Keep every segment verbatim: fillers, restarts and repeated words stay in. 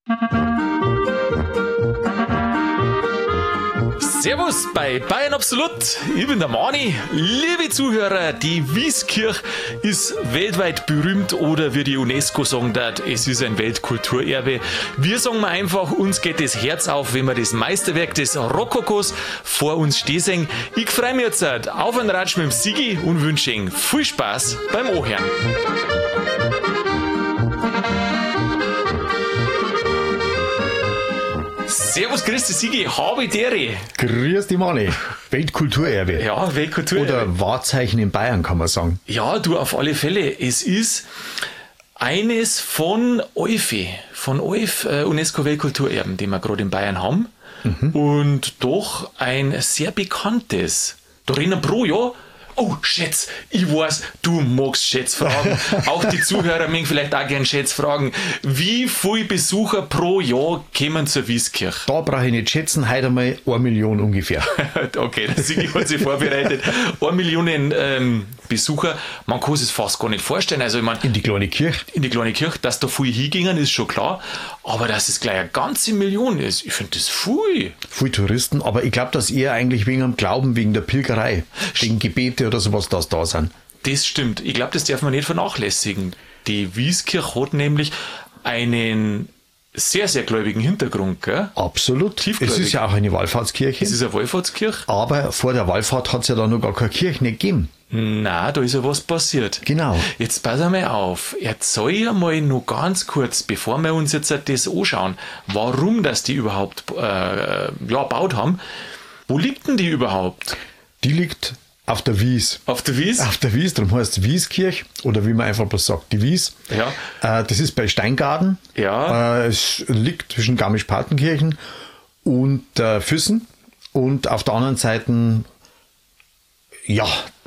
Servus bei Bayern Absolut, ich bin der Mani. Liebe Zuhörer, die Wieskirch ist weltweit berühmt oder wie die UNESCO sagen darf, es ist ein Weltkulturerbe. Wir sagen mal einfach, uns geht das Herz auf, wenn wir das Meisterwerk des Rokokos vor uns stehen sehen. Ich freue mich jetzt auf einen Ratsch mit dem Sigi und wünsche Ihnen viel Spaß beim Ohren. Servus, grüß dich, Sigi, habe Dere. Grüß dich, Mani. Weltkulturerbe. Ja, Weltkulturerbe. Oder Wahrzeichen in Bayern, kann man sagen. Ja, du, auf alle Fälle. Es ist eines von Eufe, von Euf, äh, UNESCO-Weltkulturerben, die wir gerade in Bayern haben. Mhm. Und doch ein sehr bekanntes. Da rennen pro Jahr. Oh, Schätz, ich weiß, du magst Schätzfragen. Auch die Zuhörer mögen vielleicht auch gerne Schätzfragen. Wie viele Besucher pro Jahr kommen zur Wieskirch? Da brauche ich nicht schätzen, heute einmal eine Million ungefähr. Okay, der Sigi hat sich vorbereitet. Eine Million ähm, Besucher, man kann sich das fast gar nicht vorstellen. Also, ich mein, in die kleine Kirche. In die kleine Kirche, dass da viel hingingen, ist schon klar. Aber dass es gleich eine ganze Million ist, ich finde das viel. Viel Touristen, aber ich glaube, dass eher eigentlich wegen dem Glauben, wegen der Pilgerei, wegen Gebete oder sowas, das da sind. Das stimmt. Ich glaube, das darf man nicht vernachlässigen. Die Wieskirch hat nämlich einen sehr, sehr gläubigen Hintergrund, gell? Absolut. Es ist ja auch eine Wallfahrtskirche. Es ist eine Wallfahrtskirche. Aber vor der Wallfahrt hat es ja da noch gar keine Kirche nicht gegeben. Na, da ist ja was passiert. Genau. Jetzt pass einmal auf. Erzähl ja mal nur ganz kurz, bevor wir uns jetzt das anschauen, warum das die überhaupt äh, ja, gebaut haben. Wo liegt denn die überhaupt? Die liegt auf der Wies. Auf der Wies? Auf der Wies, darum heißt es Wieskirch oder wie man einfach bloß sagt, die Wies. Ja. Äh, das ist bei Steingarten. Ja. Äh, es liegt zwischen Garmisch-Partenkirchen und äh, Füssen und auf der anderen Seite, ja,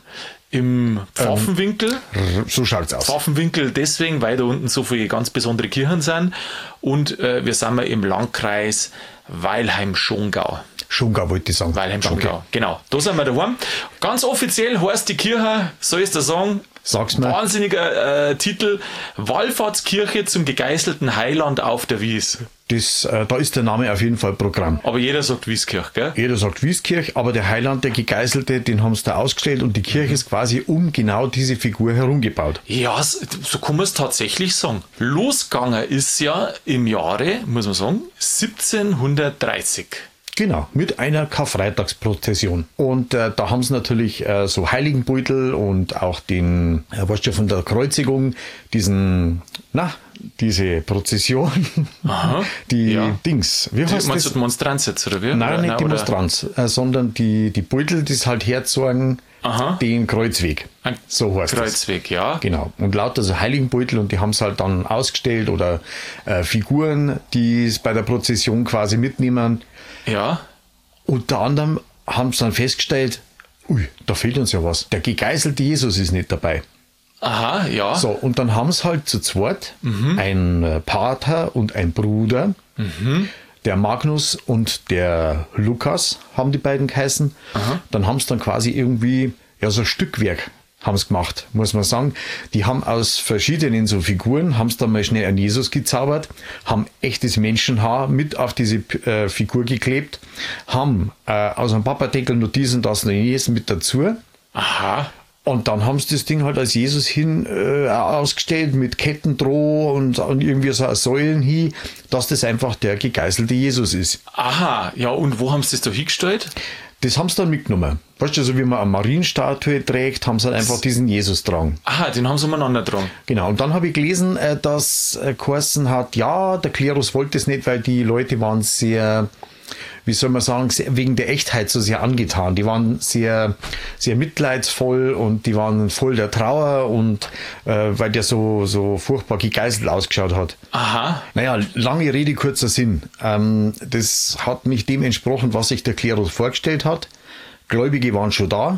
im Pfaffenwinkel. Ähm, so schaut's aus. Pfaffenwinkel deswegen, weil da unten so viele ganz besondere Kirchen sind. Und äh, wir sind mal im Landkreis Weilheim-Schongau. Schongau wollte ich sagen. Weilheim-Schongau, okay. Genau. Da sind wir daheim. Ganz offiziell heißt die Kirche, soll ich dir sagen, Sag's mir. Wahnsinniger äh, Titel, Wallfahrtskirche zum gegeißelten Heiland auf der Wies. Das, äh, da ist der Name auf jeden Fall Programm. Aber jeder sagt Wieskirch, gell? Jeder sagt Wieskirch, aber der Heiland, der Gegeißelte, den haben sie da ausgestellt und die Kirche ist quasi um genau diese Figur herumgebaut. Ja, so kann man es tatsächlich sagen. Losgegangen ist ja im Jahre, muss man sagen, siebzehnhundertdreißig. Genau, mit einer Karfreitagsprozession. Und äh, da haben sie natürlich äh, so Heiligenbeutel und auch den, äh, weißt du, von der Kreuzigung, diesen, na, diese Prozession, Aha, die ja. Dings. Wie heißt die, das? Du die Monstranz jetzt, oder wie? Nein, oder, nicht nein, die oder? Monstranz, äh, sondern die, die Beutel, die es halt herzogen, Aha. den Kreuzweg. Ein So heißt Kreuzweg, das. ja. Genau. Und lauter so Heiligenbeutel und die haben es halt dann ausgestellt oder äh, Figuren, die es bei der Prozession quasi mitnehmen. Ja. Unter anderem haben sie dann festgestellt, ui, da fehlt uns ja was. Der gegeißelte Jesus ist nicht dabei. Aha, ja. So, und dann haben sie halt zu zweit mhm. ein Pater und ein Bruder. Mhm. Der Magnus und der Lukas haben die beiden geheißen. Aha. Dann haben sie dann quasi irgendwie ja so ein Stückwerk haben sie gemacht, muss man sagen. Die haben aus verschiedenen so Figuren, haben sie dann mal schnell einen Jesus gezaubert, haben echtes Menschenhaar mit auf diese äh, Figur geklebt, haben äh, aus einem Papadeckel noch diesen, das noch jenes mit dazu. Aha. Und dann haben sie das Ding halt als Jesus hin äh, ausgestellt mit Kettendroh und, und irgendwie so Säulen hin, dass das einfach der gegeißelte Jesus ist. Aha, ja, und wo haben sie das da hingestellt? Das haben sie dann mitgenommen. Weißt du, so wie man eine Marienstatue trägt, haben sie halt einfach diesen Jesus tragen. Aha, den haben sie umeinander tragen. Genau, und dann habe ich gelesen, dass geheißen hat, ja, der Klerus wollte es nicht, weil die Leute waren sehr, wie soll man sagen, sehr, wegen der Echtheit so sehr angetan. Die waren sehr, sehr mitleidsvoll und die waren voll der Trauer und äh, weil der so, so furchtbar gegeißelt ausgeschaut hat. Aha. Naja, lange Rede, kurzer Sinn. Ähm, das hat nicht dem entsprochen, was sich der Klerus vorgestellt hat. Gläubige waren schon da,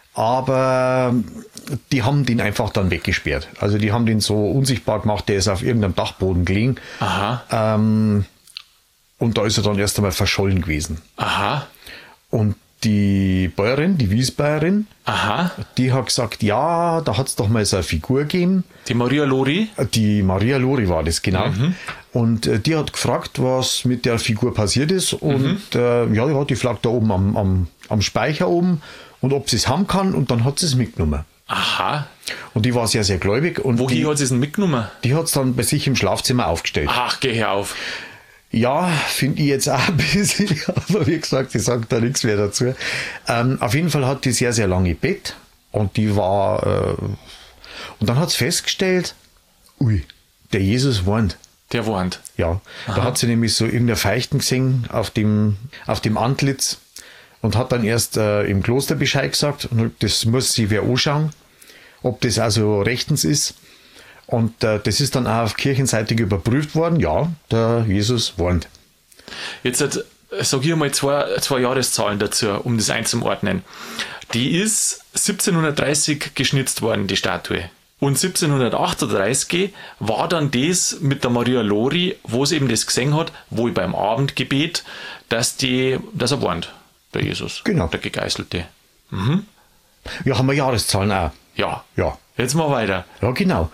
aber die haben den einfach dann weggesperrt. Also die haben den so unsichtbar gemacht, der ist auf irgendeinem Dachboden gelegen. Aha. Ähm, und da ist er dann erst einmal verschollen gewesen. Aha. Und die Bäuerin, die Wiesbayerin, Aha. die hat gesagt, ja, da hat es doch mal so eine Figur gegeben. Die Maria Lori? Die Maria Lori war das, genau. Mhm. Und äh, die hat gefragt, was mit der Figur passiert ist. Und mhm. äh, ja, ja, die flaggt da oben am, am, am Speicher oben und ob sie es haben kann. Und dann hat sie es mitgenommen. Aha. Und die war sehr, sehr gläubig. Und Wohin die, hat sie es denn mitgenommen? Die hat es dann bei sich im Schlafzimmer aufgestellt. Ach, geh her auf. Ja, finde ich jetzt auch ein bisschen, aber wie gesagt, ich sage da nichts mehr dazu. Ähm, auf jeden Fall hat die sehr, sehr lange Bett und die war, äh, und dann hat sie festgestellt, ui, der Jesus warnt. Der warnt. Ja, Aha. Da hat sie nämlich so irgendeine Feichten gesehen auf dem, auf dem Antlitz und hat dann erst äh, im Kloster Bescheid gesagt, und das muss sie wer anschauen, ob das also rechtens ist. Und äh, das ist dann auch auf kirchenseitig überprüft worden. Ja, der Jesus warnt. Jetzt äh, sage ich mal zwei, zwei Jahreszahlen dazu, um das einzuordnen. Die ist siebzehnhundertdreißig geschnitzt worden, die Statue. Und siebzehnhundertachtunddreißig war dann das mit der Maria Lori, wo sie eben das gesehen hat, wo ich beim Abendgebet, dass, die, dass er warnt, der Jesus, genau. Der Gegeißelte. Mhm. Ja, haben wir Jahreszahlen auch. Ja. Ja. Jetzt mal weiter. Ja, genau.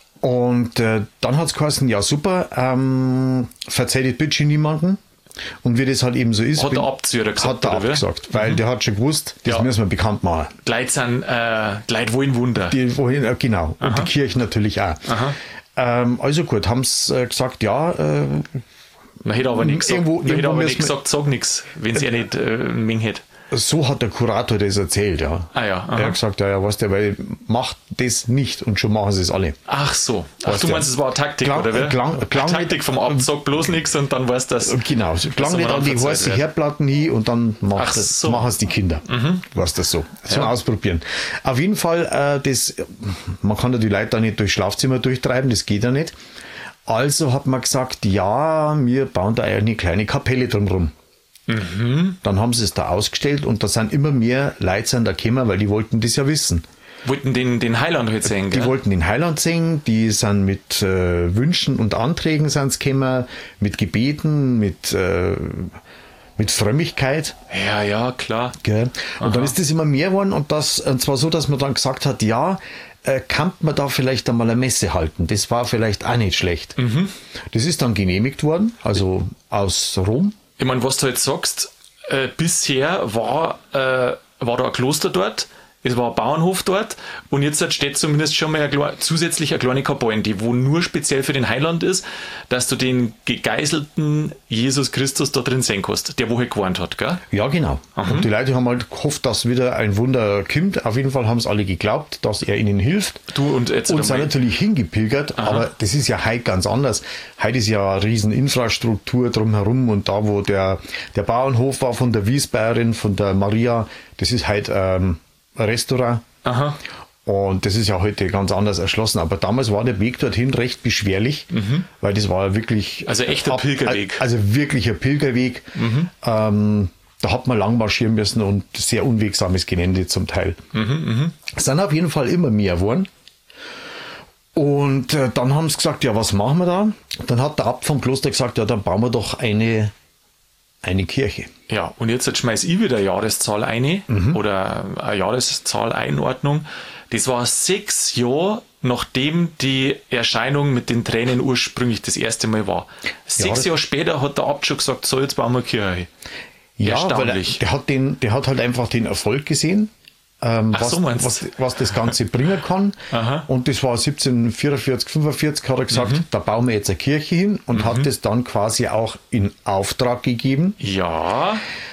Und äh, dann hat es geheißen, ja super, ähm, verzeiht bitte niemanden. Und wie das halt eben so ist, hat der Abzieher gesagt, hat der abgesagt, weil mhm. der hat schon gewusst, das ja. müssen wir bekannt machen. Die Leute sind, äh, die Leute wollen Wunder. Die wollen, äh, genau. Aha. Und die Kirche natürlich auch. Ähm, also gut, haben sie äh, gesagt, ja. Äh, man hätte aber nicht gesagt, irgendwo, man hätte aber nicht wir, gesagt, sag nichts, wenn es äh, er nicht äh, einen Ming hätte. So hat der Kurator das erzählt, ja. Ah, ja. Er hat gesagt, ja, ja, was der, weil macht das nicht und schon machen sie es alle. Ach so. Ach, du meinst, es war eine Taktik, klang, oder wie? Klang, klang Taktik vom Abend, sag bloß nichts und dann weißt du das. Genau, klang nicht an die heiße Herdplatten hin und dann macht das, so. machen es die Kinder. Mhm. Weißt das so. So ja. Ausprobieren. Auf jeden Fall, äh, das, man kann ja die Leute da nicht durchs Schlafzimmer durchtreiben, das geht ja nicht. Also hat man gesagt, ja, wir bauen da eine kleine Kapelle drumherum. Mhm. Dann haben sie es da ausgestellt und da sind immer mehr Leute da gekommen, weil die wollten das ja wissen. Wollten den, den Heiland halt sehen, Die gell? wollten den Heiland sehen, die sind mit äh, Wünschen und Anträgen sind's gekommen, mit Gebeten, mit, äh, mit Frömmigkeit. Ja, ja, klar. Gell? Und Aha. dann ist das immer mehr geworden und das, und zwar so, dass man dann gesagt hat, ja, äh, kann man da vielleicht einmal eine Messe halten. Das war vielleicht auch nicht schlecht. Mhm. Das ist dann genehmigt worden, also aus Rom. Ich meine, was du jetzt sagst, äh, bisher war, äh, war da ein Kloster dort, es war ein Bauernhof dort und jetzt steht zumindest schon mal eine, zusätzlich eine kleine Kapelle, die wo nur speziell für den Heiland ist, dass du den gegeißelten Jesus Christus da drin sehen kannst, der wo halt gewarnt hat, gell? Ja, genau. Mhm. Und die Leute haben halt gehofft, dass wieder ein Wunder kommt. Auf jeden Fall haben es alle geglaubt, dass er ihnen hilft. Du und jetzt und sind natürlich hingepilgert, Aha. aber das ist ja heute ganz anders. Heute ist ja eine riesen Infrastruktur drumherum und da, wo der, der Bauernhof war von der Wiesbayerin, von der Maria, das ist halt ähm, ein Restaurant. Aha. Und das ist ja heute ganz anders erschlossen. Aber damals war der Weg dorthin recht beschwerlich, mhm. weil das war wirklich... Also echter ab, Pilgerweg. Also wirklich ein Pilgerweg. Mhm. Ähm, da hat man lang marschieren müssen und sehr unwegsames Gelände zum Teil. Mhm, es sind auf jeden Fall immer mehr geworden. Und äh, dann haben sie gesagt, ja, was machen wir da? Dann hat der Abt vom Kloster gesagt, ja, dann bauen wir doch eine... eine Kirche. Ja, und jetzt, jetzt schmeiß ich wieder eine Jahreszahl ein mhm. oder eine Jahreszahl-Einordnung. Das war sechs Jahre, nachdem die Erscheinung mit den Tränen ursprünglich das erste Mal war. Sechs ja, Jahre später hat der Abt schon gesagt, so, jetzt bauen wir eine Kirche. Ja, Erstaunlich. Weil der hat, den, der hat halt einfach den Erfolg gesehen, ähm, was, so was, was das Ganze bringen kann. Aha. Und das war siebzehnhundertvierundvierzig, fünfundvierzig hat er gesagt, mhm. da bauen wir jetzt eine Kirche hin und mhm. hat das dann quasi auch in Auftrag gegeben. Ja.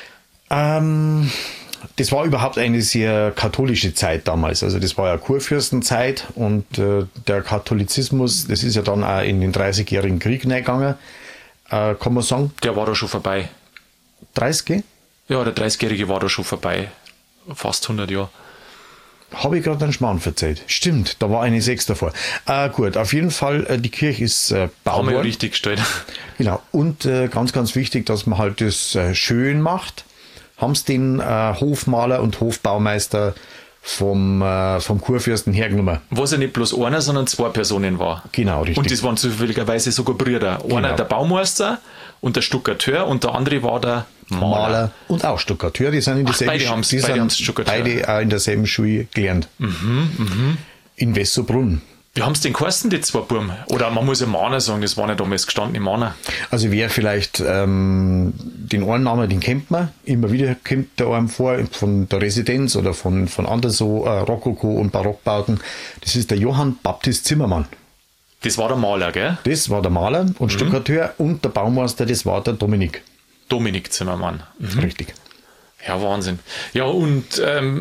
Ähm, das war überhaupt eine sehr katholische Zeit damals. Also das war ja Kurfürstenzeit und äh, der Katholizismus, das ist ja dann auch in den dreißigjährigen Krieg reingegangen, äh, kann man sagen. Der war da schon vorbei. dreißig? Ja, der dreißigjährige war da schon vorbei. Fast hundert Jahre. Habe ich gerade einen Schmarrn verzeiht. Stimmt, da war eine sechs davor. Äh, gut, auf jeden Fall, äh, die Kirche ist äh, baubar. Haben wir ja richtig gestellt. Genau, und äh, ganz, ganz wichtig, dass man halt das äh, schön macht. Haben es den äh, Hofmaler und Hofbaumeister vom, äh, vom Kurfürsten hergenommen. Was ja nicht bloß einer, sondern zwei Personen war. Genau, richtig. Und das waren zufälligerweise sogar Brüder. Einer genau. der Baumeister und der Stuckateur und der andere war der Maler, Maler und auch Stuckateur. Die sind in derselben beide haben's, die beide sind beide auch in derselben Schule gelernt. Mhm, mh. In Wessobrunn. Wie haben es denn geheißen, die zwei Buben? Oder man muss ja Mahner sagen, das waren ja damals gestandene Mahner. Also wer vielleicht ähm, den einen Namen, den kennt man. Immer wieder kommt der einem vor, von der Residenz oder von, von anderen so äh, Rokoko- und Barockbauten. Das ist der Johann Baptist Zimmermann. Das war der Maler, gell? Das war der Maler und mhm. Stuckateur, und der Baumeister, das war der Dominik. Dominik Zimmermann. Mhm. Richtig. Ja, Wahnsinn. Ja, und ähm,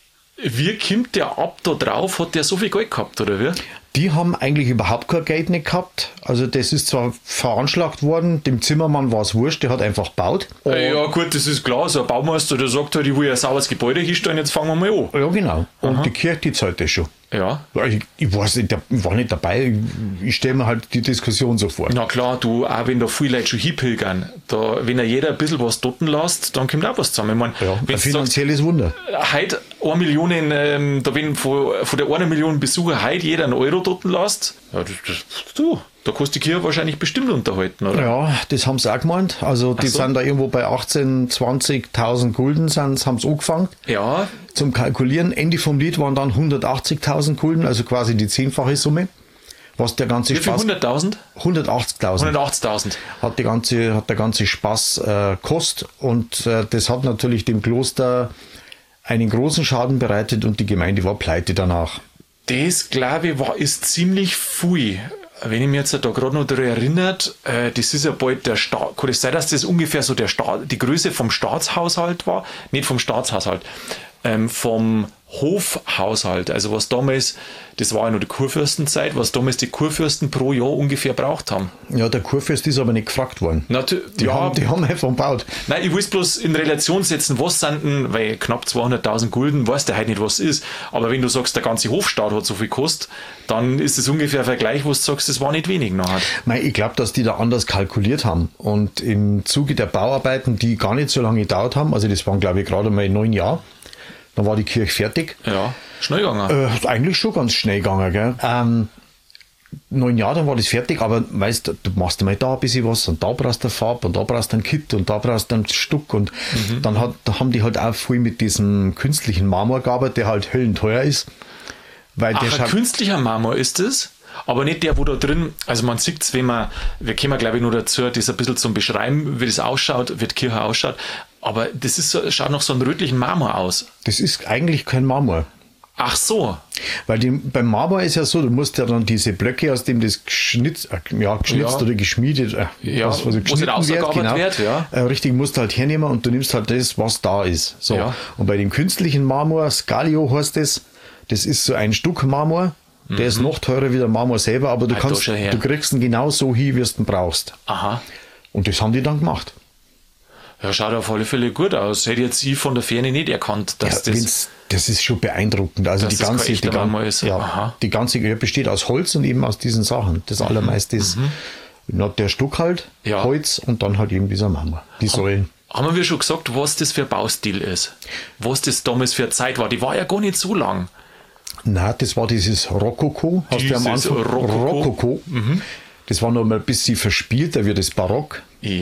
wie kommt der ab da drauf? Hat der so viel Geld gehabt, oder wie? Die haben eigentlich überhaupt kein Geld nicht gehabt. Also das ist zwar veranschlagt worden, dem Zimmermann war es wurscht, der hat einfach gebaut. Ja gut, das ist klar, so ein Baumeister, der sagt halt, ich will ein sauberes Gebäude hinstellen, jetzt fangen wir mal an. Ja genau, und Aha. die Kirche, die zahlt das schon. Ja. Ich, ich weiß nicht, ich war nicht dabei, ich, ich stelle mir halt die Diskussion so vor. Na klar, du, auch wenn da viele Leute schon hinpilgern, da, wenn ja jeder ein bisschen was dotten lässt, dann kommt auch was zusammen. Ich mein, ja, ein finanzielles sagst, Wunder. Heute eine Million, ähm, da wenn von, von der eine Million Besucher heute jeder einen Euro dotten lässt, ja, das, das, du, da kannst du die Kirche wahrscheinlich bestimmt unterhalten, oder? Ja, das haben sie auch gemeint. Also die so. sind da irgendwo bei achtzehn, zwanzigtausend Gulden, sind, haben sie angefangen. Ja. Zum Kalkulieren. Ende vom Lied waren dann hundertachtzigtausend Gulden, also quasi die zehnfache Summe. Was der ganze Wie viel, Spaß... hunderttausend? hundertachtzigtausend. hundertachtzigtausend. Hat, die ganze, hat der ganze Spaß äh, kostet. Und äh, das hat natürlich dem Kloster einen großen Schaden bereitet und die Gemeinde war pleite danach. Das, glaube ich, war, ist ziemlich viel. Wenn ich mich jetzt da gerade noch daran erinnert, äh, das ist ja bald der Staat, kann es sein, dass das ungefähr so der Staat, die Größe vom Staatshaushalt war? Nicht vom Staatshaushalt, ähm, vom Hofhaushalt. Also was damals, das war ja noch die Kurfürstenzeit, was damals die Kurfürsten pro Jahr ungefähr braucht haben. Ja, der Kurfürst ist aber nicht gefragt worden. Natu- die, ja, haben, die haben einfach gebaut. Nein, ich will es bloß in Relation setzen, was sind denn, weil knapp zweihunderttausend Gulden, weiß der halt nicht, was ist. Aber wenn du sagst, der ganze Hofstaat hat so viel gekostet, dann ist es ungefähr ein Vergleich, wo du sagst, das war nicht wenig nachher. Nein, ich glaube, dass die da anders kalkuliert haben. Und im Zuge der Bauarbeiten, die gar nicht so lange gedauert haben, also das waren, glaube ich, gerade mal neun Jahre, dann war die Kirche fertig. Ja, schnell gegangen. Äh, eigentlich schon ganz schnell gegangen, gell? Ähm, neun Jahre, dann war das fertig, aber weißt du, du machst mal da ein bisschen was und da brauchst du eine Farbe und da brauchst du einen Kit und da brauchst du einen Stuck und mhm. dann hat, da haben die halt auch viel mit diesem künstlichen Marmor gearbeitet, der halt höllenteuer ist. Weil Ach, der ein schaut, künstlicher Marmor ist es? Aber nicht der, wo da drin, also man sieht es, wenn man, wir kommen glaube ich nur dazu, das ein bisschen zum Beschreiben, wie das ausschaut, wie die Kirche ausschaut, aber das ist so, schaut nach so einem rötlichen Marmor aus. Das ist eigentlich kein Marmor. Ach so. Weil die, beim Marmor ist ja so, du musst ja dann diese Blöcke, aus dem das geschnitzt, äh, ja, geschnitzt ja. oder geschmiedet, äh, ja, was, was geschnitten wird, genau, wird ja. äh, richtig, musst du halt hernehmen und du nimmst halt das, was da ist. So. Ja. Und bei dem künstlichen Marmor, Scalio heißt das, das ist so ein Stück Marmor, der mhm. ist noch teurer wie der Marmor selber, aber du, halt kannst, du kriegst ihn genau so hin, wie du ihn brauchst. Aha. Und das haben die dann gemacht. Ja, schaut auf alle Fälle gut aus. Hätte jetzt ich von der Ferne nicht erkannt, dass ja, das... Das ist schon beeindruckend. Also die ganze, die, gan- ist. ja, die ganze Kirche besteht aus Holz und eben aus diesen Sachen. Das mhm. allermeiste ist mhm. der Stuck halt, ja. Holz und dann halt eben dieser Marmor, die Säulen. Haben wir schon gesagt, was das für ein Baustil ist? Was das damals für eine Zeit war? Die war ja gar nicht so lang. Nein, das war dieses Rokoko. Hast du am Anfang Rokoko. Rokoko. Mhm. Das war noch mal ein bisschen verspielter wie das Barock.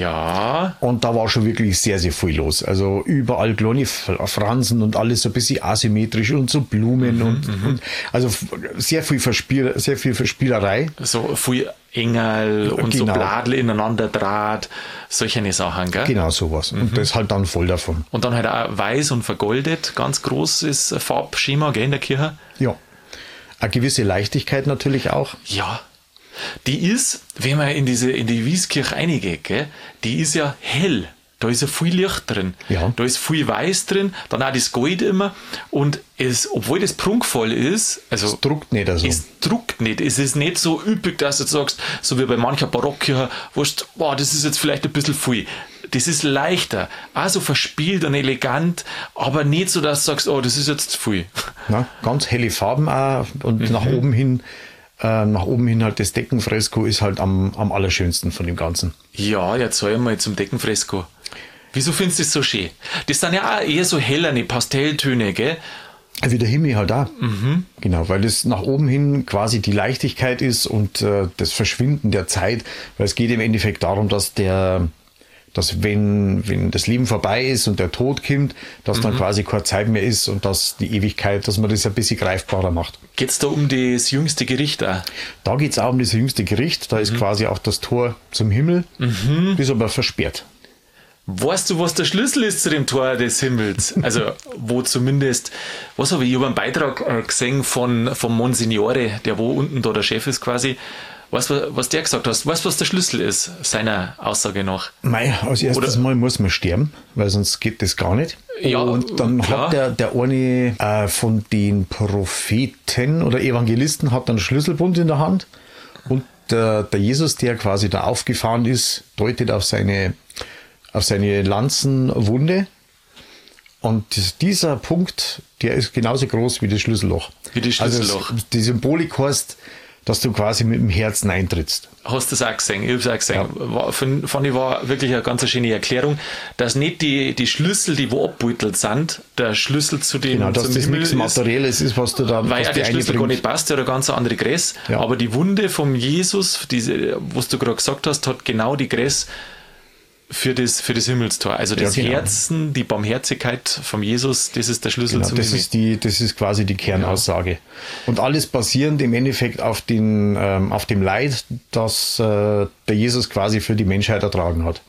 Ja. Und da war schon wirklich sehr, sehr viel los. Also überall kleine Fransen und alles so ein bisschen asymmetrisch und so Blumen mhm, und, und also sehr viel Verspiel, sehr viel Verspielerei. So viel Engel und genau. so Bladel ineinander draht, solche Sachen, gell? Genau, sowas. Mhm. Und das halt dann voll davon. Und dann halt auch weiß und vergoldet, ganz großes Farbschema, gell, in der Kirche? Ja. Eine gewisse Leichtigkeit natürlich auch. Ja. Die ist, wenn man in diese in die Wieskirche reingeht, gell, die ist ja hell. Da ist ja viel Licht drin. Ja. Da ist viel Weiß drin, dann auch das Gold immer. Und es, obwohl das prunkvoll ist, also es druckt nicht also. Es druckt nicht. Es ist nicht so üppig, dass du sagst, so wie bei mancher Barockkirche, wo du, wow, das ist jetzt vielleicht ein bisschen viel. Das ist leichter, also verspielt und elegant, aber nicht so, dass du sagst, oh, das ist jetzt viel. Na, ganz helle Farben auch und mhm. nach oben hin. Nach oben hin halt das Deckenfresko ist halt am, am allerschönsten von dem Ganzen. Ja, jetzt sag ich mal zum Deckenfresko. Wieso findest du das so schön? Das sind ja auch eher so hellerne Pastelltöne, gell? Wie der Himmel halt auch. Mhm. Genau, weil das nach oben hin quasi die Leichtigkeit ist und äh, das Verschwinden der Zeit. Weil es geht im Endeffekt darum, dass der, dass wenn, wenn das Leben vorbei ist und der Tod kommt, dass dann Mhm. quasi keine Zeit mehr ist und dass die Ewigkeit, dass man das ein bisschen greifbarer macht. Geht es da um das jüngste Gericht auch? Da geht es auch um das jüngste Gericht, da ist quasi auch das Tor zum Himmel, ist aber versperrt. Weißt du, was der Schlüssel ist zu dem Tor des Himmels? Also, wo zumindest, was habe ich, ich habe einen Beitrag äh, gesehen von, von Monsignore, der wo unten da der Chef ist quasi. Weißt du, was der gesagt hat? Weißt du, was der Schlüssel ist, seiner Aussage nach? Mei, als erstes Oder- Mal muss man sterben, weil sonst geht das gar nicht. Ja, und dann klar. hat der, der eine äh, von den Propheten oder Evangelisten hat dann einen Schlüsselbund in der Hand und der, der Jesus, der quasi da aufgefahren ist, deutet auf seine, auf seine Lanzenwunde. Und dieser Punkt, der ist genauso groß wie das Schlüsselloch. Wie das Schlüsselloch. Also es, die Symbolik heißt, dass du quasi mit dem Herzen eintrittst. Hast du das auch gesehen? Ich habe es auch gesehen. War, fand, fand ich war wirklich eine ganz schöne Erklärung, dass nicht die, die Schlüssel, die wo abbeutelt sind, der Schlüssel zu dem Genau, dass zum das Himmel nichts ist, Materielles ist, was du da weil was auch dir der Schlüssel gar einbringt. nicht passt, der hat eine ganz andere Größe. Ja. Aber die Wunde vom Jesus, diese, was du gerade gesagt hast, hat genau die Größe für das, für das Himmelstor. Also das Ja, genau. Herzen, die Barmherzigkeit vom Jesus, das ist der Schlüssel Genau, zum das Himmel. ist die, das ist quasi die Kernaussage. Und alles basierend im Endeffekt auf den, ähm, auf dem Leid, das äh, der Jesus quasi für die Menschheit ertragen hat.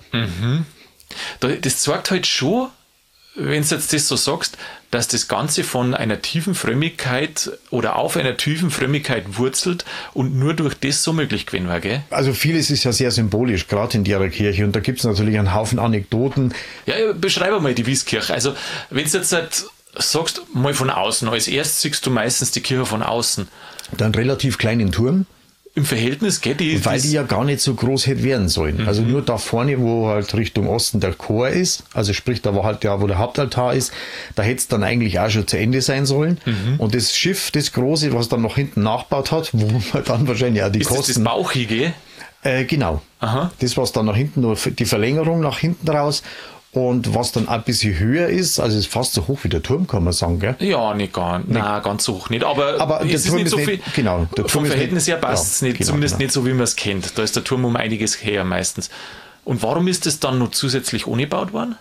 Da- Das zeigt halt schon, wenn du jetzt das so sagst, dass das Ganze von einer tiefen Frömmigkeit oder auf einer tiefen Frömmigkeit wurzelt und nur durch das so möglich gewesen war, gell? Also vieles ist ja sehr symbolisch, gerade in der Kirche. Und da gibt es natürlich einen Haufen Anekdoten. Ja, ja, beschreibe mal die Wieskirche. Also, wenn du jetzt halt sagst, mal von außen, als erstes siehst du meistens die Kirche von außen. Dann relativ kleinen Turm, Im Verhältnis, gell? Die, weil das- die ja gar nicht so groß hätte werden sollen. Also nur da vorne, wo halt Richtung Osten der Chor ist, also sprich, da war halt ja, wo der Hauptaltar ist, da hätte es dann eigentlich auch schon zu Ende sein sollen. Und das Schiff, das große, was dann noch hinten nachgebaut hat, wo man dann wahrscheinlich auch die ist das das Kosten... Bauchige? Äh, genau. Aha. Das, was dann nach hinten, nur die Verlängerung nach hinten raus und was dann ein bisschen höher ist, also ist fast so hoch wie der Turm, kann man sagen, gell? Ja, nicht ganz. Nein, ganz so hoch nicht. Aber, Aber der es ist Turm nicht ist so nicht- viel. genau, der Turm Vom ist Verhältnis nicht- her passt es ja, nicht, genau, zumindest genau. nicht so, wie man es kennt. Da ist der Turm um einiges her meistens. Und warum ist das dann noch zusätzlich umgebaut worden?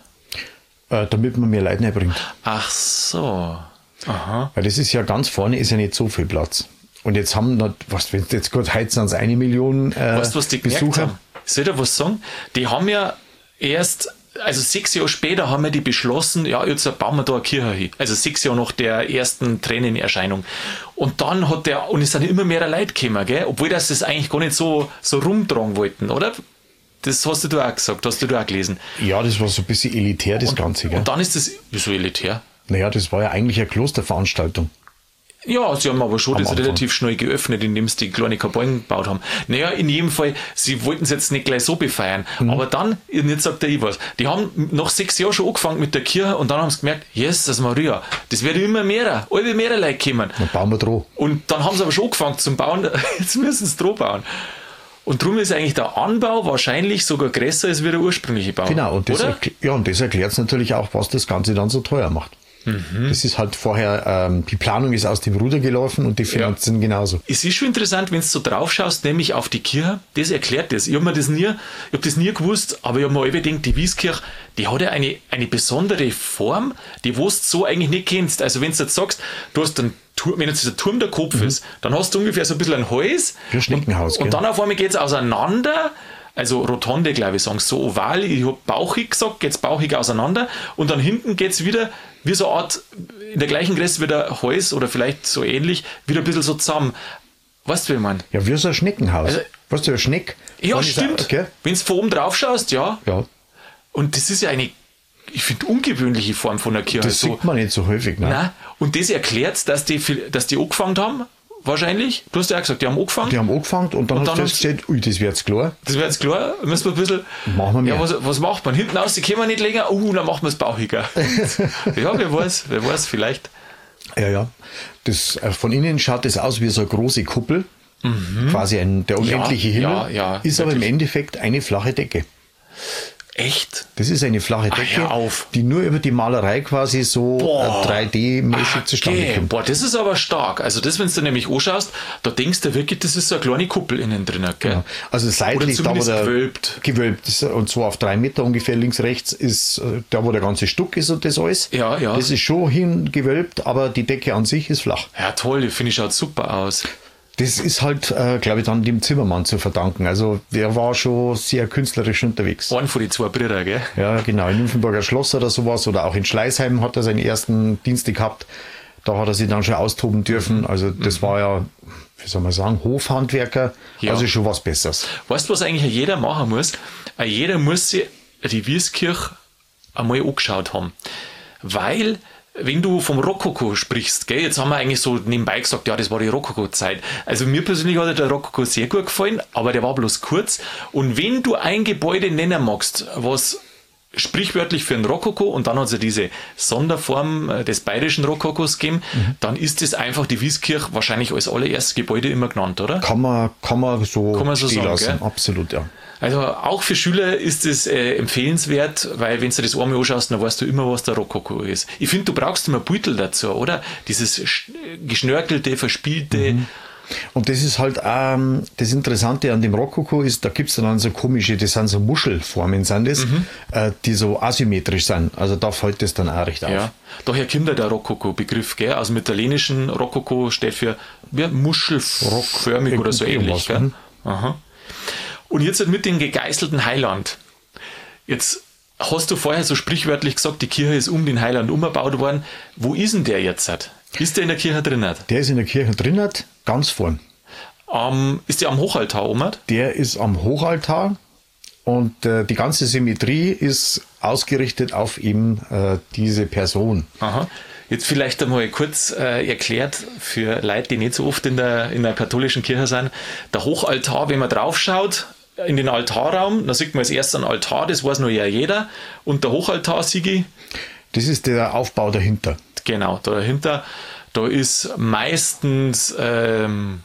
Äh, damit man mehr Leute bringt. Ach so. Aha. Weil das ist ja ganz vorne, ist ja nicht so viel Platz. Und jetzt haben noch, was, wenn jetzt gut heute sind es eine Million äh, Weißt du, was die gemerkt Besucher. haben? Soll ich dir was sagen? Die haben ja erst, also sechs Jahre später haben wir die beschlossen, ja, jetzt bauen wir da eine Kirche hin. Also sechs Jahre nach der ersten Tränenerscheinung. Und dann hat der, und es sind immer mehr Leute gekommen, gell? Obwohl das das eigentlich gar nicht so, so rumtragen wollten, oder? Das hast du auch gesagt, hast du auch gelesen. Ja, das war so ein bisschen elitär, das Ganze, gell? Und dann ist das, wieso elitär? Naja, das war ja eigentlich eine Klosterveranstaltung. Ja, sie haben aber schon Am das Anfang. relativ schnell geöffnet, indem sie die kleine Kabinen gebaut haben. Naja, in jedem Fall, sie wollten es jetzt nicht gleich so befeiern. Mhm. Aber dann, und jetzt sagt der ich was, die haben nach sechs Jahren schon angefangen mit der Kirche und dann haben sie gemerkt, Jesus Maria, das werden immer mehr, alle mehr Leute kommen. Dann bauen wir dran. Und dann haben sie aber schon angefangen zum Bauen, jetzt müssen sie dran bauen. Und darum ist eigentlich der Anbau wahrscheinlich sogar größer als wie der ursprüngliche Bau. Genau, und das, oder? erkl- ja, und das erklärt es natürlich auch, was das Ganze dann so teuer macht. Mhm. Das ist halt vorher, ähm, die Planung ist aus dem Ruder gelaufen und die Finanzen genauso. Es ist schon interessant, wenn du so drauf schaust, nämlich auf die Kirche, das erklärt das. Ich habe mir das nie, ich habe das nie gewusst, aber ich habe mir alle gedacht, die Wieskirche, die hat ja eine, eine besondere Form, die du so eigentlich nicht kennst. Also wenn du jetzt sagst, du hast einen Turm, wenn jetzt dieser Turm der Kopf ist, dann hast du ungefähr so ein bisschen ein Hals. Wie ein Schneckenhaus, Und, und gell? dann auf einmal geht es auseinander. Also Rotonde, glaube ich, sagen so oval. Ich habe bauchig gesagt, geht es bauchig auseinander. Und dann hinten geht es wieder wie so eine Art, in der gleichen Größe wie der Hals oder vielleicht so ähnlich, wieder ein bisschen so zusammen. Weißt du, wie ich meine? Ja, wie so ein Schneckenhaus. Also- weißt du, ein Schneck? Ja, Vorne ist stimmt. ein- Okay? Wenn du von oben drauf schaust, ja. Ja, Und das ist ja eine, ich finde, ungewöhnliche Form von der Kirche. das so, sieht man nicht so häufig. Ne? nein. Und das erklärt, dass die, viel- dass die angefangen haben, wahrscheinlich. Du hast ja auch gesagt, die haben angefangen. Die haben angefangen und dann Und hast du dann festgestellt, ui, das wird jetzt klar. Das wäre jetzt klar, müssen wir ein bisschen. Machen wir mehr. Ja, was, was macht man? Hinten aus, die können wir nicht länger. Uh, dann machen wir es bauchiger. Ja, wer weiß, wer weiß, vielleicht. Ja, ja. Das, äh, von innen schaut das aus wie so eine große Kuppel. Quasi ein, der unendliche Ja, Himmel. ja, ja, ist aber im wirklich. Endeffekt eine flache Decke. Echt? Das ist eine flache Ach, Decke, hör auf. die nur über die Malerei quasi so Boah. äh, drei D-mäßig zustande Okay. kommt. Boah, das ist aber stark. Also das, wenn du nämlich anschaust, da denkst du wirklich, das ist so eine kleine Kuppel innen drin. Gell? Ja. Also seitlich, da wo zumindest der gewölbt. gewölbt ist, und zwar auf drei Meter ungefähr links, rechts ist äh, da, wo der ganze Stuck ist und das alles. Ja, ja. Das ist schon hingewölbt, aber die Decke an sich ist flach. Ja, toll, finde ich, schaut super aus. Das ist halt, äh, glaube ich, dann dem Zimmermann zu verdanken. Also der war schon sehr künstlerisch unterwegs. Einen von den zwei Brüder, gell? Ja, genau. In Nymphenburger Schloss oder sowas oder auch in Schleißheim hat er seine ersten Dienste gehabt. Da hat er sich dann schon austoben dürfen. Also das mhm. war ja, wie soll man sagen, Hofhandwerker. Ja. Also schon was Besseres. Weißt du, was eigentlich jeder machen muss? Jeder muss sich die Wieskirche einmal angeschaut haben. Weil, wenn du vom Rokoko sprichst, gell, jetzt haben wir eigentlich so nebenbei gesagt, ja, das war die Rokoko-Zeit. Also mir persönlich hat der Rokoko sehr gut gefallen, aber der war bloß kurz. Und wenn du ein Gebäude nennen magst, was sprichwörtlich für einen Rokoko, und dann hat es ja diese Sonderform des bayerischen Rokokos gegeben, mhm. dann ist das einfach die Wieskirche wahrscheinlich als allererstes Gebäude immer genannt, oder? Kann man, kann man so, kann man so stehen sagen, lassen. Gell? Absolut, ja. Also auch für Schüler ist es äh, empfehlenswert, weil wenn du das einmal anschaust, dann weißt du immer, was der Rokoko ist. Ich finde, du brauchst immer Beutel dazu, oder? Dieses geschnörkelte, verspielte. Mhm. Und das ist halt ähm, das Interessante an dem Rokoko ist, da gibt es dann so komische, das sind so Muschelformen, sind das, mhm. äh, die so asymmetrisch sind. Also da fällt das dann auch recht auf. Ja, daher kommt ja der Rokoko-Begriff, gell? Aus dem italienischen Rokoko steht für ja, muschelförmig oder so ähnlich. Gell? Aha. Und jetzt mit dem gegeißelten Heiland. Jetzt hast du vorher so sprichwörtlich gesagt, die Kirche ist um den Heiland umgebaut worden. Wo ist denn der jetzt? Ist der in der Kirche drin? Der ist in der Kirche drin, ganz vorn. Um, ist der am Hochaltar oben? Der ist am Hochaltar und äh, die ganze Symmetrie ist ausgerichtet auf eben äh, diese Person. Aha. Jetzt vielleicht einmal kurz äh, erklärt für Leute, die nicht so oft in der, in der katholischen Kirche sind. Der Hochaltar, wenn man drauf schaut, in den Altarraum, da sieht man als erstes einen Altar, das weiß nur ja jeder. Und der Hochaltar, Sigi? Das ist der Aufbau dahinter. Genau, dahinter, da ist meistens, ähm,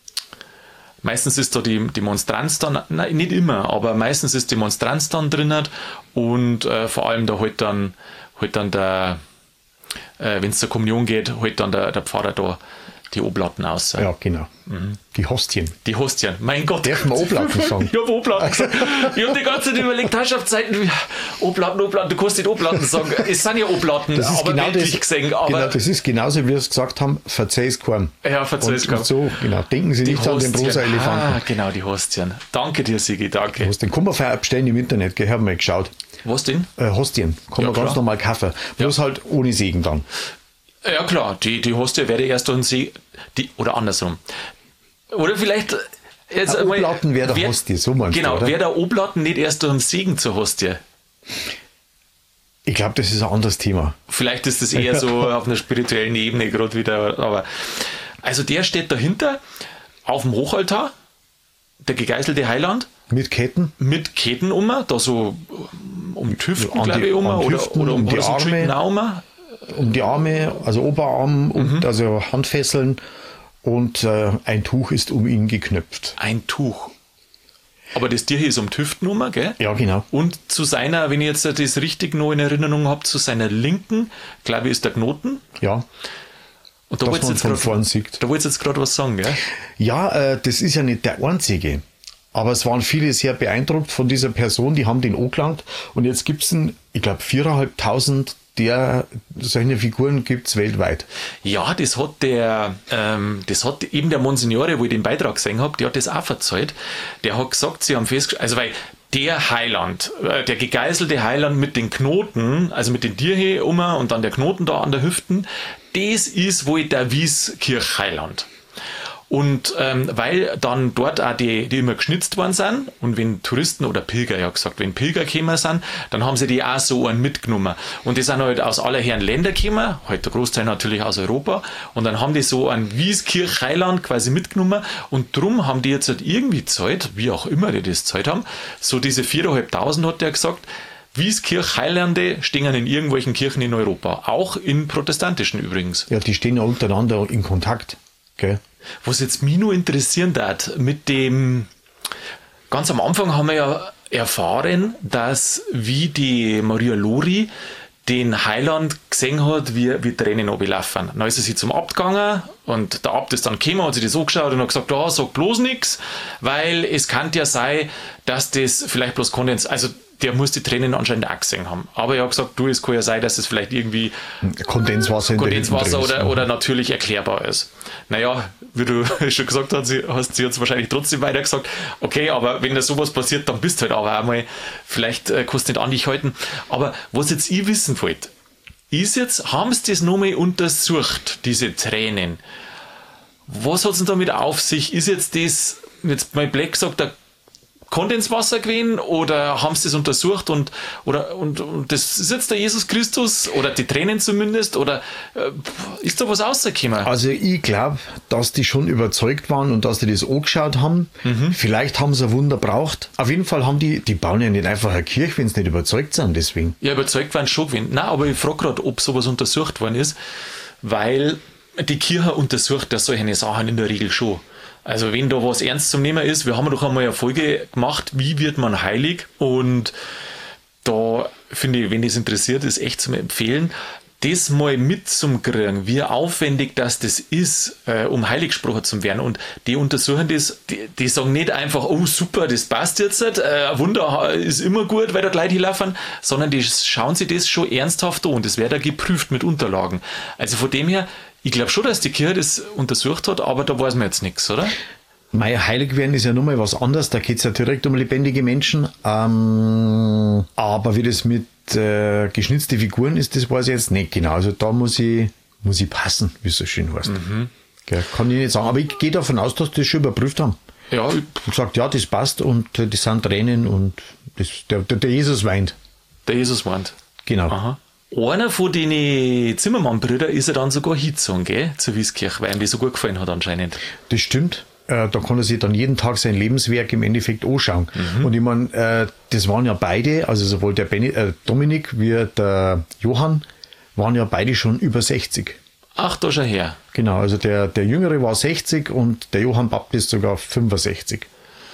meistens ist da die, die Monstranz dann, nein, nicht immer, aber meistens ist die Monstranz dann drin und äh, vor allem da halt dann, halt dann der, äh, wenn es zur Kommunion geht, halt dann der, der Pfarrer da die Oblaten aus. Ja, genau. Mhm. Die Hostien. Die Hostien. Mein Gott. Darf man Oblaten sagen? Ich habe Oblaten gesagt. Ich habe die ganze Zeit überlegt, Herrschaftszeiten, Oblaten, Oblaten, du kannst nicht Oblaten sagen. Es sind ja Oblaten, das ist aber genau weltlich das, gesehen. Aber genau, das ist genauso, wie wir es gesagt haben, verzeih's kaum. Ja, verzeih's kaum. So, genau. Denken Sie die nicht Hostien. an den rosa Elefanten. Ah, genau, die Hostien. Danke dir, Sigi, danke. Du hast den Kummerfeier abstellen im Internet, gell, haben wir mal geschaut. Was denn? Äh, Hostien. Kann Ja, man ganz klar. normal kaufen. Bloß Ja. halt ohne Segen dann. Ja klar, die, die Hostie werde erst dann sie, die, oder andersrum. Oder vielleicht jetzt Ein einmal- Oblaten wäre der wer- Hostie, so meinst du, Genau, oder? wäre der Oblaten nicht erst durch den Segen zur Hostie? Ich glaube, das ist ein anderes Thema. Vielleicht ist das eher so auf einer spirituellen Ebene gerade wieder, aber also der steht dahinter auf dem Hochaltar, der gegeißelte Heiland, Mit Ketten, mit Ketten um, da so um die Hüften, An die- glaube ich, um, an die oder, Hüften, oder um, um die oder so Arme. Schultern auch um. um die Arme, also Oberarm und Mhm. also Handfesseln und äh, ein Tuch ist um ihn geknöpft. Ein Tuch. Aber das Tier hier ist um die Hüften um, gell? Ja, genau. Und zu seiner, wenn ich jetzt das richtig noch in Erinnerung habe, zu seiner linken, glaube ich, ist der Knoten. Ja, Und da dass wolltest du man jetzt von grad- vorn sieht. da wolltest du jetzt gerade was sagen, gell? Ja, äh, das ist ja nicht der einzige. Aber es waren viele sehr beeindruckt von dieser Person, die haben den angelangt. Und jetzt gibt es, ich glaube, viertausendfünfhundert der solche Figuren gibt es weltweit. Ja, das hat der, ähm, das hat eben der Monsignore, wo ich den Beitrag gesehen habe, der hat das auch erzählt. Der hat gesagt, sie haben festgestellt, also weil der Heiland, äh, der gegeißelte Heiland mit den Knoten, also mit den Dirhe um und dann der Knoten da an der Hüften, das ist wohl der Wieskirch-Heiland. Und ähm, weil dann dort auch die, die immer geschnitzt worden sind und wenn Touristen oder Pilger, ja gesagt, wenn Pilger gekommen sind, dann haben sie die auch so einen mitgenommen. Und die sind halt aus aller Herren Länder gekommen, halt der Großteil natürlich aus Europa, und dann haben die so einen Wieskirch-Heiland quasi mitgenommen und drum haben die jetzt halt irgendwie Zeit, wie auch immer die das Zeit haben, so diese viertausendfünfhundert hat der gesagt, Wieskirch-Heilande stehen in irgendwelchen Kirchen in Europa, auch in protestantischen übrigens. Ja, die stehen ja untereinander in Kontakt. Gell? Was jetzt mich nur interessieren darf, mit dem, ganz am Anfang haben wir ja erfahren, dass wie die Maria Lori den Heiland gesehen hat, wie, wie Tränen runterlaufen. Dann ist er sie zum Abt gegangen und der Abt ist dann gekommen, hat sich das angeschaut und hat gesagt, ja, sag bloß nichts, weil es kann ja sein, dass das vielleicht bloß Kondens, also der muss die Tränen anscheinend auch gesehen haben. Aber er hat gesagt, du, es kann ja sein, dass es vielleicht irgendwie Kondenswasser, in Kondenswasser der oder, oder natürlich erklärbar ist. Naja, wie du schon gesagt hast, sie, hast sie jetzt wahrscheinlich trotzdem weiter gesagt, okay, aber wenn da sowas passiert, dann bist du halt aber einmal, vielleicht äh, kannst du nicht an dich halten. Aber was jetzt ich wissen wollte, ist jetzt, haben sie das nochmal untersucht, diese Tränen? Was hat es denn damit auf sich? Ist jetzt das, jetzt mein Black gesagt, der Kondenswasser gewesen oder haben sie das untersucht und, oder, und, und das ist jetzt der Jesus Christus oder die Tränen zumindest oder äh, ist da was rausgekommen? Also ich glaube, dass die schon überzeugt waren und dass die das angeschaut haben. Mhm. Vielleicht haben sie ein Wunder braucht. Auf jeden Fall haben die, die bauen ja nicht einfach eine Kirche, wenn sie nicht überzeugt sind, deswegen. Ja, überzeugt waren schon gewesen. Nein, aber ich frage gerade, ob sowas untersucht worden ist, weil die Kirche untersucht ja solche Sachen in der Regel schon. Also wenn da was ernst zum Nehmen ist, wir haben doch einmal eine Folge gemacht, wie wird man heilig, und da finde ich, wenn das interessiert, ist echt zum Empfehlen, das mal mitzukriegen, wie aufwendig das das ist, äh, um heilig gesprochen zu werden. Und die untersuchen das, die, die sagen nicht einfach, oh super, das passt jetzt, äh, Wunder ist immer gut, weil da gleich hinlaufen, sondern die schauen sich das schon ernsthaft an und das wird da geprüft mit Unterlagen. Also von dem her, ich glaube schon, dass die Kirche das untersucht hat, aber da weiß man jetzt nichts, oder? Mei, heilig werden ist ja nochmal was anderes, da geht es ja direkt um lebendige Menschen. Ähm, aber wie das mit äh, geschnitzten Figuren ist, das weiß ich jetzt nicht genau. Also da muss ich, muss ich passen, wie es so schön heißt. Mhm. Gell, kann ich nicht sagen, aber ich gehe davon aus, dass die das schon überprüft haben. Ja. Und gesagt, ja, das passt und äh, das sind Tränen und das, der, der, der Jesus weint. Der Jesus weint. Genau. Aha. Einer von den Zimmermann-Brüdern ist ja dann sogar hingezogen, gell, zur Wieskirche, weil ihm das so gut gefallen hat anscheinend. Das stimmt. Äh, da kann er sich dann jeden Tag sein Lebenswerk im Endeffekt anschauen. Mhm. Und ich meine, äh, das waren ja beide, also sowohl der Benny, äh, Dominik wie der Johann, waren ja beide schon über sechzig. Ach, da schon her. Genau, also der, der Jüngere war sechzig und der Johann Baptist sogar fünfundsechzig.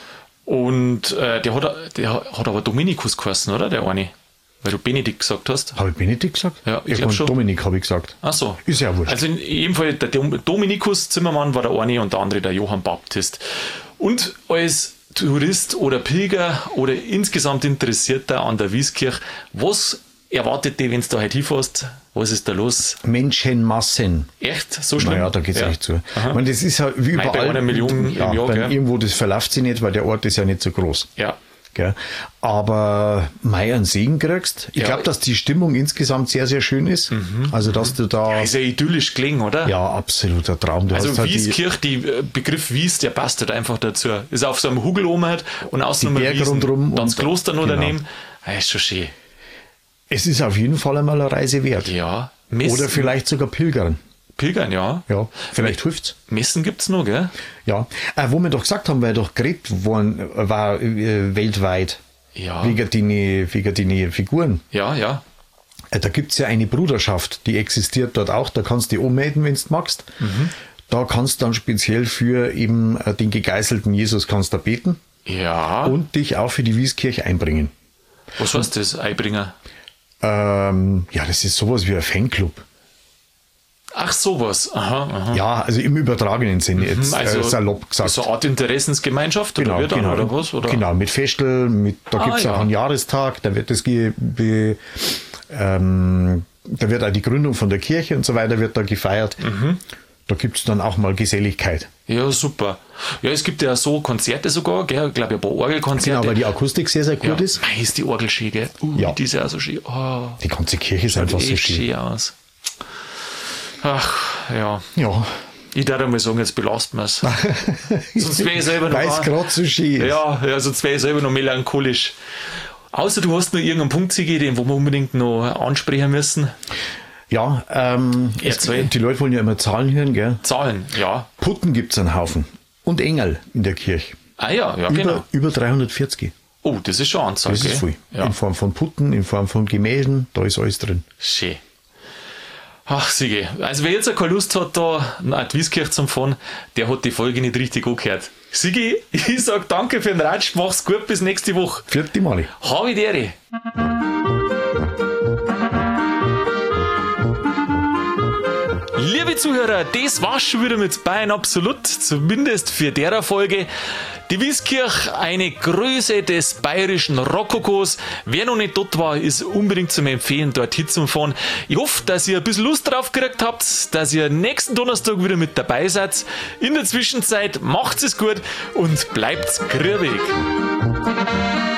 Und äh, der, hat, der hat aber Dominikus geheißen, oder, der eine? Weil du Benedikt gesagt hast. Habe ich Benedikt gesagt? Ja, ich glaube schon. Dominik habe ich gesagt. Ach so. Ist ja wurscht. Also in jedem Fall, der Dominikus Zimmermann war der eine und der andere der Johann Baptist. Und als Tourist oder Pilger oder insgesamt Interessierter an der Wieskirche, was erwartet dich, wenn du da heute hinfährst? Was ist da los? Menschenmassen. Echt? So schlimm? Naja, da geht es ja echt zu. Ich meine, das ist ja wie überall. Bei einer Million ja, im Jahr, gell? Irgendwo, das verläuft sich nicht, weil der Ort ist ja nicht so groß. Ja. Gell? Aber Mai einen Segen kriegst. Ich ja. glaube, dass die Stimmung insgesamt sehr, sehr schön ist. Mhm. Also, dass du da. Ja, ist ja idyllisch gelegen, oder? Ja, absoluter Traum. Du also, hast Wieskirche, die, die Begriff Wies, der passt halt einfach dazu. Ist auf so einem Hügel oben halt und außen die Berge rundherum. Dann das Kloster noch genau. daneben. Ja, ist schon schön. Es ist auf jeden Fall einmal eine Reise wert. Ja. Messen. Oder vielleicht sogar Pilgern. Pilgern, ja. Ja, vielleicht hilft's. Messen gibt's noch, gell? Ja. Äh, wo wir doch gesagt haben, weil doch geredet worden war äh, weltweit. Ja. Wegen deine, wegen deine Figuren. Ja, ja. Äh, da gibt's ja eine Bruderschaft, die existiert dort auch. Da kannst du dich anmelden, wenn du magst. Mhm. Da kannst du dann speziell für eben äh, den gegeißelten Jesus kannst du beten. Ja. Und dich auch für die Wieskirche einbringen. Was heißt das, einbringen? Ähm, ja, das ist sowas wie ein Fanclub. Ach, sowas. Aha, aha. Ja, also im übertragenen Sinne, jetzt also, äh, salopp gesagt. So eine Art Interessensgemeinschaft genau, oder, genau, oder was? Oder? Genau, mit Festel, mit, da ah, gibt es ja. auch einen Jahrestag, da wird das ge, be, ähm, da wird auch die Gründung von der Kirche und so weiter wird da gefeiert. Mhm. Da gibt es dann auch mal Geselligkeit. Ja, super. Ja, es gibt ja so Konzerte sogar, gell? Ich glaube, ein paar Orgelkonzerte. Genau, weil die Akustik sehr, sehr gut ja. ist. Mei, ist die Orgel schön, gell? Uh, ja. Die ist ja so schön. Oh. Die ganze Kirche ist einfach so schön. schön aus. Ach, ja. Ja. Ich darf mal sagen, jetzt belastet man es. Sonst wäre ich selber noch. Weil es gerade so schön ist. Ja, ja, sonst wäre ich selber noch melancholisch. Außer du hast noch irgendeinen Punkt zu geben, den wir unbedingt noch ansprechen müssen. Ja, ähm, es, die Leute wollen ja immer Zahlen hören, gell? Zahlen, ja. Putten gibt es einen Haufen. Und Engel in der Kirche. Ah ja, ja, über, genau. Über dreihundertvierzig. Oh, das ist schon eine Anzahl, Das gell? ist viel. Ja. In Form von Putten, in Form von Gemälden, da ist alles drin. Schön. Ach, Sigi. Also wer jetzt keine Lust hat, da nach die Wieskirche zu fahren, der hat die Folge nicht richtig angehört. Sigi, ich sag danke für den Ratsch, mach's gut, bis nächste Woche. Vierte Mali. Habe die Ehre. Liebe Zuhörer, das war's schon wieder mit Bayern Absolut, zumindest für der Folge. Die Wieskirch, eine Größe des bayerischen Rokokos. Wer noch nicht dort war, ist unbedingt zum Empfehlen, dort hinzufahren. Ich hoffe, dass ihr ein bisschen Lust drauf gekriegt habt, dass ihr nächsten Donnerstag wieder mit dabei seid. In der Zwischenzeit macht's es gut und bleibt's grübig.